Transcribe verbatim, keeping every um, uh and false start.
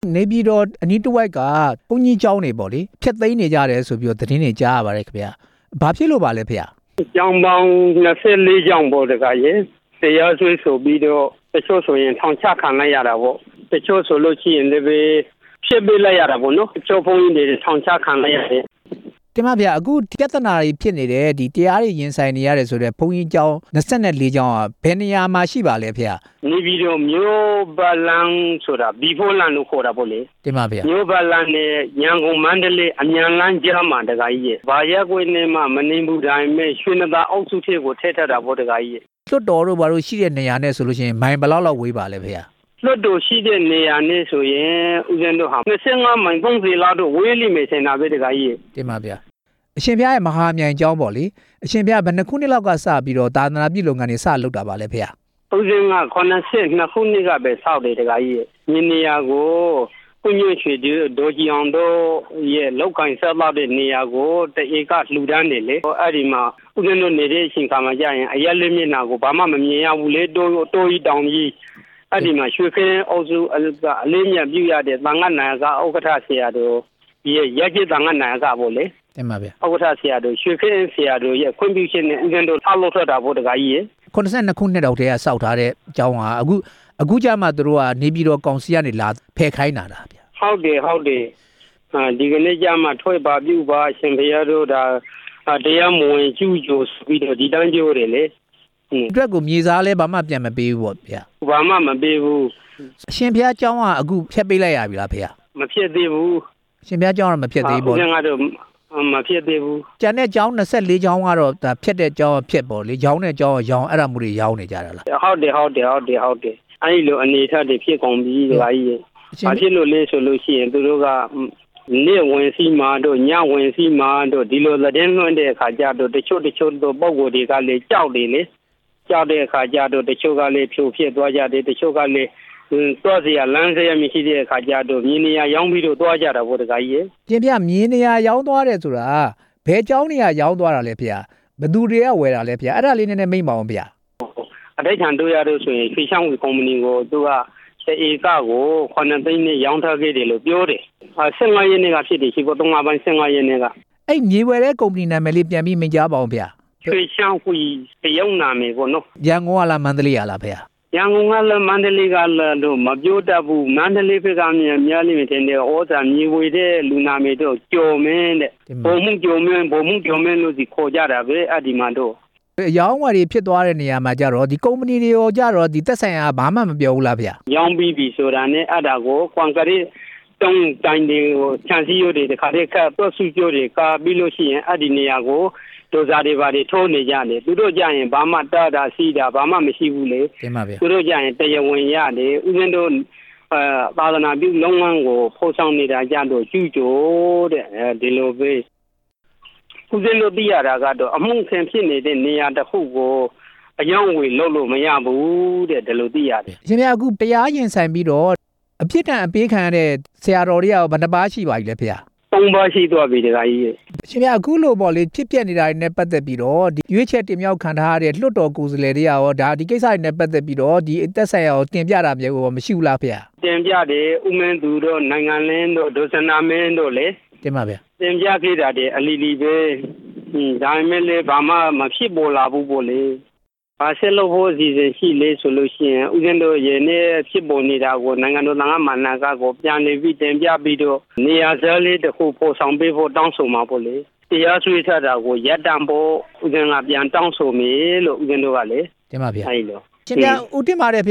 နေပြည်တော်အနီးတစ်ဝိုက်ကဘုန်းကြီးကျောင်းတွေပေါ့လေဖြတ်သိမ်းနေကြတယ်ဆိုပြီးတော့သတင်းတွေကြားရပါတယ်ခင်ဗျာဘာဖြစ်လို့ပါလဲဖေ။ကျောင်းပေါင်းtwenty-fourကျောင်းပေါ့တကရဲ့တရားစွဲဆိုပြီးတော့တချို့ဆိုရင်ထောင်ချခံလိုက်ရတာပေါ့တချို့ဆိုလို့ရှိရင်လည်းဖြစ်ပေးလိုက်ရတာပေါ့နော်တချို့ဘုန်းကြီးတွေထောင်ချခံလိုက်ရတယ်တင်ပါဗျာအခုပြဿနာတွေဖြစ်နေတဲ့ဒီတရားတွေရင်ဆိုင်နေရတယ်ဆိုတော့ဘုန်းကြီးကျောင်းtwenty-fourကျောင်းอ่ะဘယ်နေရာမှာရှိပါလဲဖေ။နေပြီးတော့မျိုးဘလန်ဆိုတာဘီဖိုလန်လို့ခေါ်တာပေါ့လေတင်ပါဗျာမျိုးဘလန်နဲ့ရန်ကုန်မန္တလေးအမြန်လမ်းကြားမှာတကကြီးရဲ့ဘာရက်ကွေးနဲ့မှမနေဘူးဒါပေမဲ့ရွှေနသာအောက်စုထည့်ကိုထည့်ထတာပေါ့တကကြီးရဲ့လွတ်တော်တို့ဘာလို့ရှိတဲ့နေရာနဲ့ဆိုလို့ရှိရင်မိုင်ဘလောက်လောက်ဝေးပါလဲဖေ။လွတ်တော်ရှိတဲ့နေရာနဲ့ဆိုရင်ဦးဇင်းတို့ဟာtwenty-fiveမိုင်thirtyလောက်တော့ဝေးလိမ့်မယ်ထင်တာပဲတကကြီးရဲ့တင်ပါဗျာအရှင်ဘုရားရဲ့မဟာမြိုင်ကျောင်းပေါ့လေအရှင်ဘုရားဘယ်နှစ်ခုနှစ်လောက်ကစပြီးတော့သာသနာပြုလုပ်ငန်းတွေစလုပ်တာပါလဲဖေ။ဦးဇင်းကeighty-twoခုနှစ်ကပဲစောက်တယ်တကကြီးရဲ့ညီနေရာကိုကုညွှန်ရွှေဒေါ်ကြီးအောင်တို့ရဲ့လောက်ကင်ဆက်လာတဲ့နေရာကိုတဧကလှူဒန်းတယ်လေအဲ့ဒီမှာဦးဇင်းတို့နေတဲ့အချိန်ခါမှာကြာရင်အရက်လေးမျက်နှာကိုဘာမှမမြင်ရဘူးလေတိုးတိုးကြီးတောင်ကြီးအဲ့ဒီမှာရွှေခင်းအုပ်စုအလေးမြတ်ပြုရတဲ့သံဃာနာယကဥက္ကဋ္ဌဆရာတို့ရဲ့ရက်ကျသံဃာနာယကပေါ့လေတင်ပါဗျာဥက္ကဋ္ဌဆရာတို့ရွှေခင်းဆရာတို့ရဲ့ခွင့်ပြုချက်နဲ့ဦးဇင်းတို့ထားလို့ထွက်တာပေါ့တကကြီးရဲ့ eighty-twoခုနှစ်တောက်တည်းကစောက်ထားတဲ့အကြောင်းဟာအခုအခုကြမှာသူတို့ကနေပြီးတော့ကောင်စီကနေလာဖယ်ခိုင်းတာလားဗျာဟုတ်တယ်ဟုတ်တယ်ဒီကနေ့ကြမှာထွက်ပါပြုပါအရှင်ဘုရားတို့ဒါတရားမဝင်ကျူးကျော်ပြီးတော့ဒီတန်းကျိုးတယ်လေအတွက်ကိုမြေစားလဲဘာမှပြန်မပေးဘူးပေါ့ဗျာဘာမှမပေးဘူးအရှင်ဘုရားကျောင်းကအခုဖျက်ပေးလိုက်ရပြီလားဖေ။မဖျက်သေးဘူးအရှင်ဘုရားကျောင်းကမဖျက်သေးဘူးပေါ့။ကတော့မဖျက်သေးဘူးကျန်တဲ့ကျောင်းtwenty-fourကျောင်းကတော့ဒါဖျက်တဲ့ကျောင်းဖျက်ပေါ့လေရောင်းတဲ့ကျောင်းရောင်းအဲ့ဒါမှုတွေရောင်းနေကြတာလားဟုတ်တယ်ဟုတ်တယ်ဟုတ်တယ်ဟုတ်တယ်အဲ့ဒီလိုအနေထားတွေဖြစ်ကုန်ပြီဒီပါကြီးဘာဖြစ်လို့လဲဆိုလို့ရှိရင်သူတို့ကနေ့ဝင်စီမာတို့ညဝင်စီမာတို့ဒီလိုသတင်းလွှင့်တဲ့အခါကျတော့တချို့တချို့တို့ပုံကိုယ်တွေကလေကြောက်တယ်လေကြောက်တဲ့အခါကျတော့တချို့ကလေဖြိုဖြစ်သွားကြတယ်တချို့ကလေသွားစီရလမ်းစရမရှိတဲ့အခါကျတော့မြေနေရာရောင်းပြီးတော့သွားကြတာပေါ့တခါကြီးပြင်ပြမြေနေရာရောင်းသွားတယ်ဆိုတာဘယ်ကျောင်းနေရာရောင်းသွားတာလဲဖေဘယ်သူတွေကဝယ်တာလဲဖေအဲ့ဒါလေးနည်းနည်းမိတ်ပါအောင်ဖေအတိတ်ထန်တို့ရလို့ဆိုရင်ရွှေချောင်းဝီကုမ္ပဏီကိုသူကဧကကိုnineသိန်းနဲ့ရောင်းထားခဲ့တယ်လို့ပြောတယ်fifteenရက်နေ့ကဖြစ်တယ်ရှိပေါ်သုံးလပိုင်းfifteenရက်နေ့ကအဲ့မြေဝယ်တဲ့ကုမ္ပဏီနာမည်လေးပြန်ပြီးမိတ်ကြပါအောင်ဖေရွှေချောင်းဝီတရုံနာမည်ပေါ့နော်ရန်ကုန်ကလားမန္တလေးကလားဖေရန်ကုန်ကလည်းမန္တလေးကလည်းတော့မပြောတတ်ဘူးမန္တလေးဘက်ကမြန်များလိမ့်မယ်ထင်တယ်ဩဇာမြေဝေတဲ့လူနာမည်တော့ကျော်မင်းတဲ့ဘုံမှုကျော်မင်းဘုံမှုကျော်မင်းလို့ဒီခေါ်ကြတာပဲအဲ့ဒီမှာတော့အယောင်းဝါတွေဖြစ်သွားတဲ့နေရာမှာကြတော့ဒီကုမ္ပဏီတွေရောကြတော့ဒီသက်ဆိုင်ရာဘာမှမပြောဘူးလားဗျာရောင်းပြီးပြီဆိုတာနဲ့အဲ့ဒါကိုကွန်ကရစ်တုံးတိုင်းတွေကိုခြံစည်းရိုးတွေတခါတည်းခတ်တွတ်စုကျိုးတွေကာပြီးလို့ရှိရင်အဲ့ဒီနေရာကိုဒိုဇာတွေဘာတွေထိုးနေကြတယ်သူတို့ကြရင်ဘာမှတာတာစီးတာဘာမှမရှိဘူးလေတင်ပါဗျာသူတို့ကြရင်တရားဝင်ရတယ်ဥစဉ်တို့အဲသာသနာပြုလုံးဝကိုဖော်ဆောင်နေတာကြတော့ကျူးကျော်တဲ့အဲဒီလိုပဲဥစဉ်တို့သိရတာကတော့အမှုခင်ဖြစ်နေတဲ့နေရာတစ်ခုကိုအယောင်းဝေလုပ်လို့မရဘူးတဲ့ဒီလိုသိရတယ်ရှင်ဗျာအခုတရားရင်ဆိုင်ပြီးတော့အပြစ်ဒဏ်အပေးခံရတဲ့ဆရာတော်တွေကဘယ်နှပါးရှိပါပြီလဲဖေသုံးပါးရှိသွားပြီတခါကြီးရှင်ဗျာအခုလိုပေါ့လေဖြစ်ပျက်နေတာတွေနဲ့ပတ်သက်ပြီးတော့ဒီရွေးချယ်တင်မြှောက်ခံထားရတဲ့လွှတ်တော်ကိုယ်စားလှယ်တွေရောဒါဒီကိစ္စတွေနဲ့ပတ်သက်ပြီးတော့ဒီအသက်ဆိုင်ရာကိုတင်ပြတာမျိုးကိုမရှိဘူးလားဖေတင်ပြတယ်ဦးမင်းသူတို့နိုင်ငံလင်းတို့ဒုစနာမင်းတို့လေတင်ပါဗျာတင်ပြခဲ့တာတည်းအလီလီပဲဒါပေမဲ့လေဘာမှမဖြစ်ပေါ်လာဘူးပေါ့လေဘာဆက်လို့ဖို့အစီအစဉ်ရှိလေဆိုလို့ရှိရင်ဦးဇင်းတို့ရင်းနဲ့ဖြစ်ပေါ်နေတာကိုနိုင်ငံတော်သံဃာမန္တနာကကိုပြန်နေပြီးတင်ပြပြီးတော့နေရာစဲလေးတစ်ခုပေါ်ဆောင်ပေးဖို့တောင်းဆိုမှာပေါ့လေတရားစွဲထားတာကိုရပ်တန့်ဖို့ဦးဇင်းကပြန်တောင်းဆိုမယ်လို့ဦးဇင်းတို့ကလေတင်ပါဗျာအဲဒီလိုရှင်ဗျာဦးတင်ပါတယ်